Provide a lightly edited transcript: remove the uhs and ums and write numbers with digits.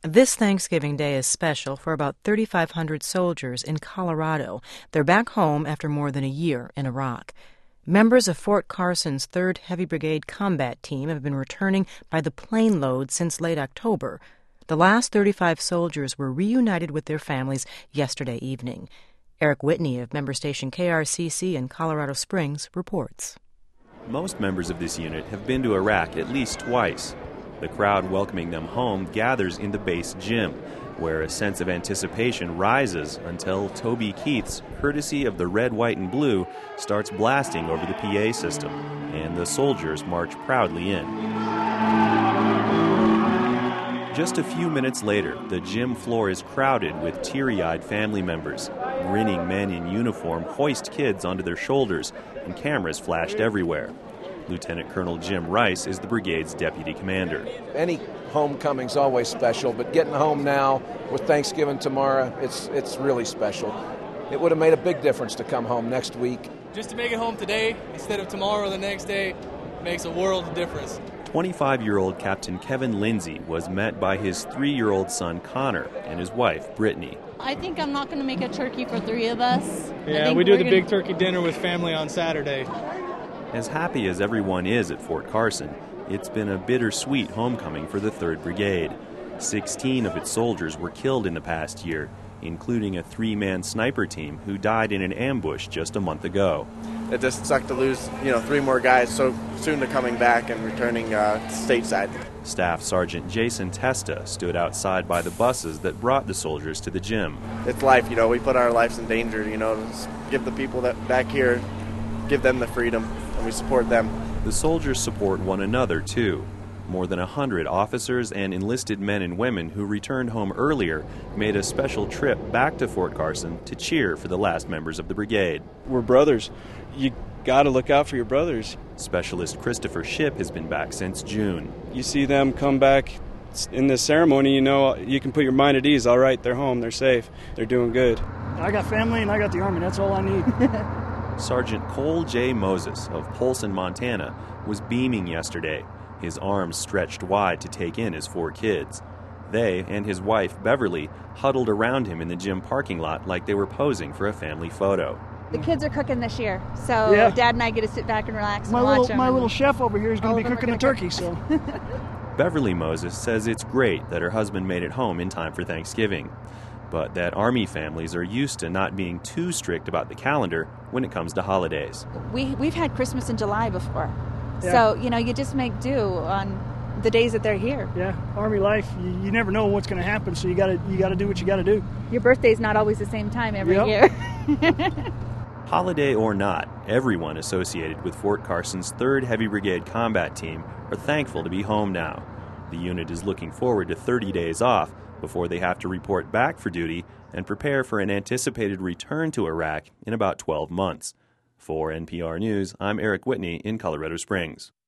This Thanksgiving Day is special for about 3,500 soldiers in Colorado. They're back home after more than a year in Iraq. Members of Fort Carson's 3rd Heavy Brigade combat team have been returning by the plane load since late October. The last 35 soldiers were reunited with their families yesterday evening. Eric Whitney of member station KRCC in Colorado Springs reports. Most members of this unit have been to Iraq at least twice. The crowd welcoming them home gathers in the base gym, where a sense of anticipation rises until Toby Keith's, courtesy of the red, white, and blue, starts blasting over the PA system, and the soldiers march proudly in. Just a few minutes later, the gym floor is crowded with teary-eyed family members. Grinning men in uniform hoist kids onto their shoulders, and cameras flashed everywhere. Lieutenant Colonel Jim Rice is the brigade's deputy commander. Any homecoming's always special, but getting home now with Thanksgiving tomorrow, it's really special. It would have made a big difference to come home next week. Just to make it home today instead of tomorrow or the next day makes a world of difference. 25-year-old Captain Kevin Lindsay was met by his 3-year-old son Connor and his wife Brittany. I think I'm not going to make a turkey for 3 of us. Yeah, we do the big turkey dinner with family on Saturday. As happy as everyone is at Fort Carson, it's been a bittersweet homecoming for the 3rd Brigade. 16 of its soldiers were killed in the past year, including a 3-man sniper team who died in an ambush just a month ago. It just sucked to lose, 3 more guys so soon to coming back and returning stateside. Staff Sergeant Jason Testa stood outside by the buses that brought the soldiers to the gym. It's life, we put our lives in danger, to give the people that back here, give them the freedom, and we support them. The soldiers support one another, too. More than 100 officers and enlisted men and women who returned home earlier made a special trip back to Fort Carson to cheer for the last members of the brigade. We're brothers. You got to look out for your brothers. Specialist Christopher Shipp has been back since June. You see them come back in this ceremony, you can put your mind at ease. All right, they're home, they're safe, they're doing good. I got family and I got the Army. That's all I need. Sergeant Cole J. Moses of Polson, Montana, was beaming yesterday, his arms stretched wide to take in his 4 kids. They and his wife, Beverly, huddled around him in the gym parking lot like they were posing for a family photo. The kids are cooking this year, so yeah. Dad and I get to sit back and relax and watch them. My little chef over here is going to be cooking the turkey, so. Beverly Moses says it's great that her husband made it home in time for Thanksgiving, but that Army families are used to not being too strict about the calendar when it comes to holidays. We've had Christmas in July before, yeah. So you just make do on the days that they're here. Yeah, Army life, you never know what's going to happen, so you got to do what you got to do. Your birthday's not always the same time every Yep. year. Holiday or not, everyone associated with Fort Carson's 3rd Heavy Brigade combat team are thankful to be home now. The unit is looking forward to 30 days off before they have to report back for duty and prepare for an anticipated return to Iraq in about 12 months. For NPR News, I'm Eric Whitney in Colorado Springs.